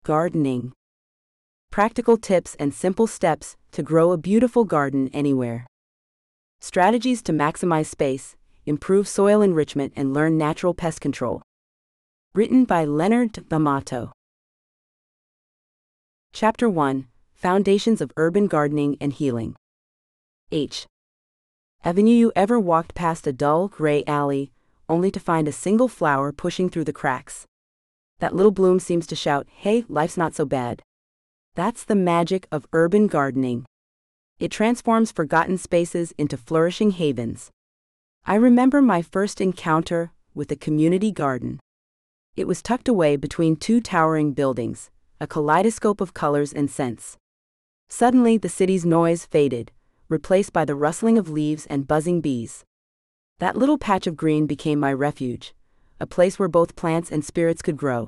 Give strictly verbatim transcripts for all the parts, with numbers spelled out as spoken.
Gardening. Practical tips and simple steps to grow a beautiful garden anywhere. Strategies to maximize space, improve soil enrichment, and learn natural pest control. Written by Leonard D'Amato. Chapter one. Foundations of Urban Gardening and Healing. H. Haven't you ever walked past a dull, gray alley, only to find a single flower pushing through the cracks? That little bloom seems to shout, "Hey, life's not so bad." That's the magic of urban gardening. It transforms forgotten spaces into flourishing havens. I remember my first encounter with a community garden. It was tucked away between two towering buildings, a kaleidoscope of colors and scents. Suddenly, the city's noise faded, replaced by the rustling of leaves and buzzing bees. That little patch of green became my refuge, a place where both plants and spirits could grow.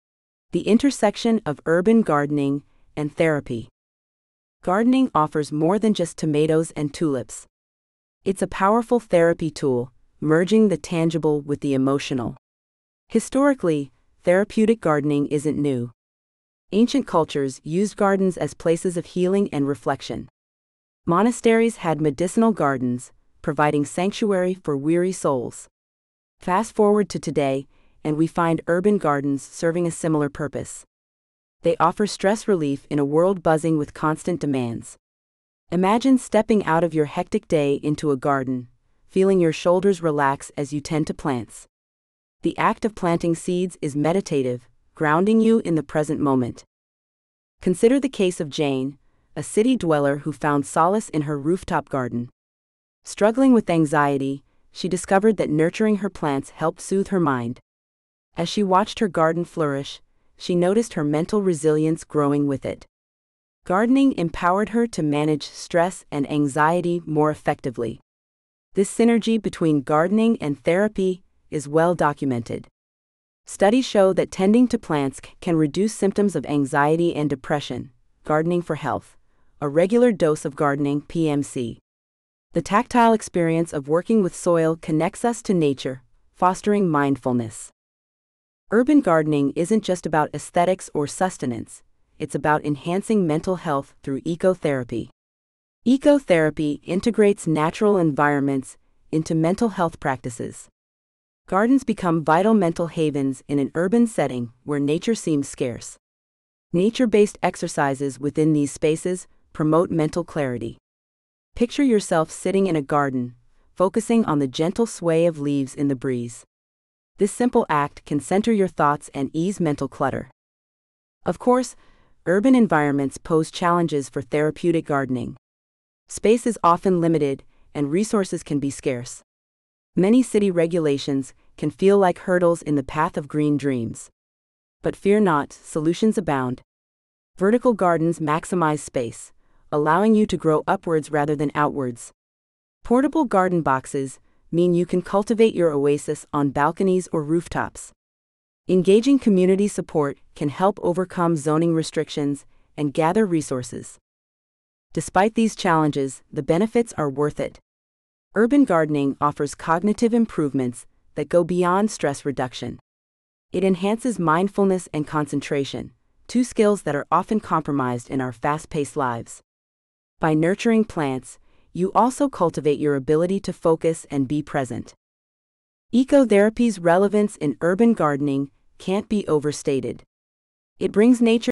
The intersection of urban gardening and therapy. Gardening offers more than just tomatoes and tulips. It's a powerful therapy tool, merging the tangible with the emotional. Historically, therapeutic gardening isn't new. Ancient cultures used gardens as places of healing and reflection. Monasteries had medicinal gardens, providing sanctuary for weary souls. Fast forward to today, and we find urban gardens serving a similar purpose. They offer stress relief in a world buzzing with constant demands. Imagine stepping out of your hectic day into a garden, feeling your shoulders relax as you tend to plants. The act of planting seeds is meditative, grounding you in the present moment. Consider the case of Jane, a city dweller who found solace in her rooftop garden. Struggling with anxiety, she discovered that nurturing her plants helped soothe her mind. As she watched her garden flourish, she noticed her mental resilience growing with it. Gardening empowered her to manage stress and anxiety more effectively. This synergy between gardening and therapy is well documented. Studies show that tending to plants can reduce symptoms of anxiety and depression. Gardening for Health. A regular dose of gardening, P M C. The tactile experience of working with soil connects us to nature, fostering mindfulness. Urban gardening isn't just about aesthetics or sustenance, it's about enhancing mental health through ecotherapy. Ecotherapy integrates natural environments into mental health practices. Gardens become vital mental havens in an urban setting where nature seems scarce. Nature-based exercises within these spaces promote mental clarity. Picture yourself sitting in a garden, focusing on the gentle sway of leaves in the breeze. This simple act can center your thoughts and ease mental clutter. Of course, urban environments pose challenges for therapeutic gardening. Space is often limited, and resources can be scarce. Many city regulations can feel like hurdles in the path of green dreams. But fear not, solutions abound. Vertical gardens maximize space, allowing you to grow upwards rather than outwards. Portable garden boxes mean you can cultivate your oasis on balconies or rooftops. Engaging community support can help overcome zoning restrictions and gather resources. Despite these challenges, the benefits are worth it. Urban gardening offers cognitive improvements that go beyond stress reduction. It enhances mindfulness and concentration, two skills that are often compromised in our fast-paced lives. By nurturing plants, you also cultivate your ability to focus and be present. Ecotherapy's relevance in urban gardening can't be overstated. It brings nature